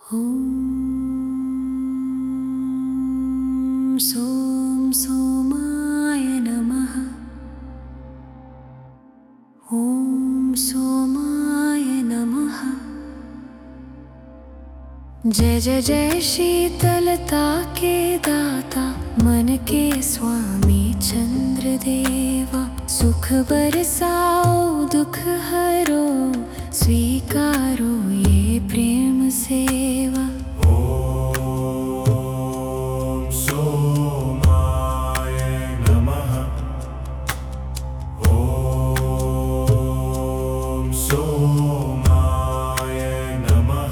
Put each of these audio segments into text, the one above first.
ॐ सोम सोमाय नमः। ॐ सोमाय नमः। जय जय जय शीतलता के दाता, मन के स्वामी चंद्रदेवा। सुख बरसाओ दुख हरो, स्वीकारो ये प्रेम सेवा। ॐ सोमाय नमः। ॐ सोमाय नमः।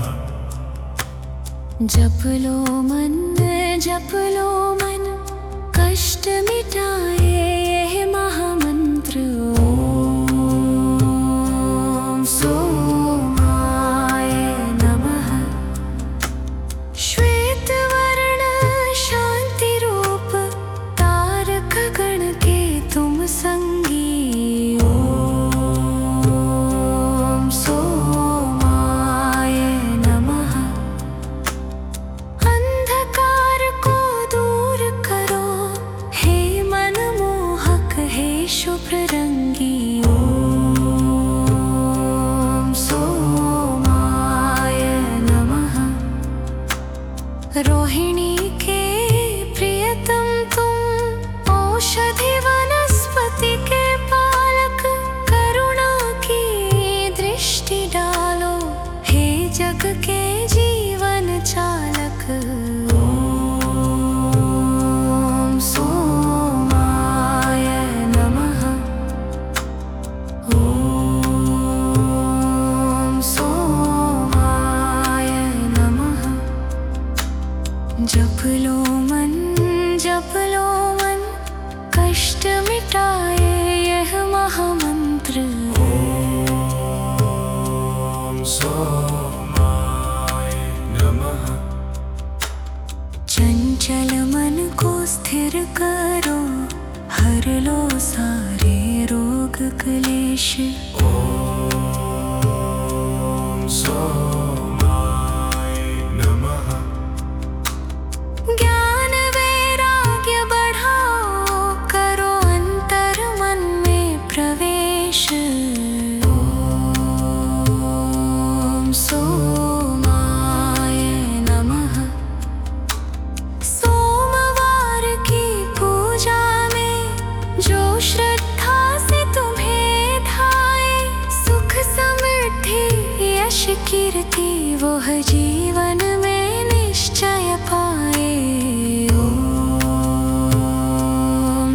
जप लो मन, जप लो मन, कष्ट मिटाए यह महामंत्र। ॐ सोमाय नमः। श्वेत वर्ण शांति रूप, तारक गण के तुम संगी। ॐ सोमाय नमः। अंधकार को दूर करो, हे मनमोहक हे शुभ्र रंगी। ॐ सोमाय नमः। रोहिणी के प्रियतम तुम, औषधि वनस्पति के पालक। करुणा की दृष्टि डालो, हे जग के जीवन चालक। ॐ सोमाय नमः। ॐ सोमाय नमः। जप लो मन, जप लो मन, कष्ट मिटाए यह महामंत्र। ॐ सोमाय नमः। चंचल मन को स्थिर करो, हर लो सारे रोग क्लेश। ॐ सोमाय नमः। ज्ञान वैराग्य बढ़ाओ, करो अंतर मन में प्रवेश। ॐ सोमाय नमः। सोमवार की पूजा में जो श्रद्धा से तुम्हें धाए, सुख समृद्धि यश कीर्ति वह जीवन में निश्चय पाए। ॐ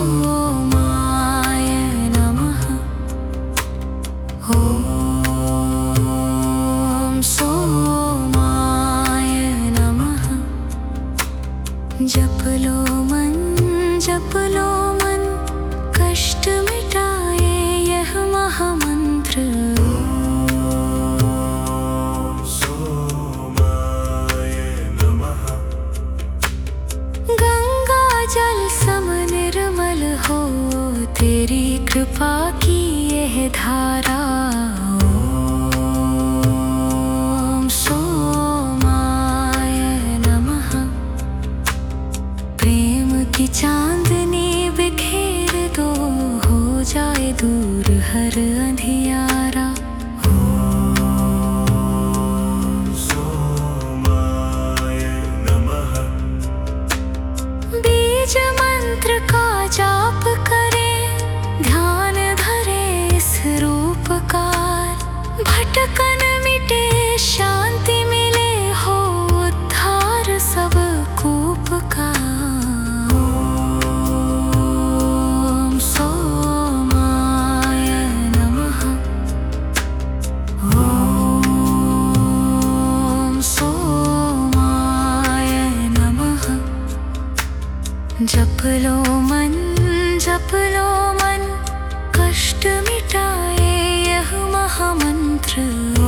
सोमाय नमः। ॐ सोमाय नमः। जप लो मन, जप लो मन, कष्ट मिटाए यह महामंत्र। ॐ सोमाय नमः। गंगा जल सम निर्मल हो, तेरी कृपा की यह धारा। ॐ सोमाय नमः। प्रेम की चांदनी बिखेर दो, हो जाए दूर हर अंधियारा। ॐ सोमाय नमः। बीज मंत्र का जाप करें, ध्यान धरे इस रूपकार। भटकन मिटे शांति मिले, हो उद्धार सब कूप का। ॐ सोमाय नमः। ॐ सोमाय नमः। जप लो मन, जप लो मन, कष्ट मिटाए यह महामंत्र।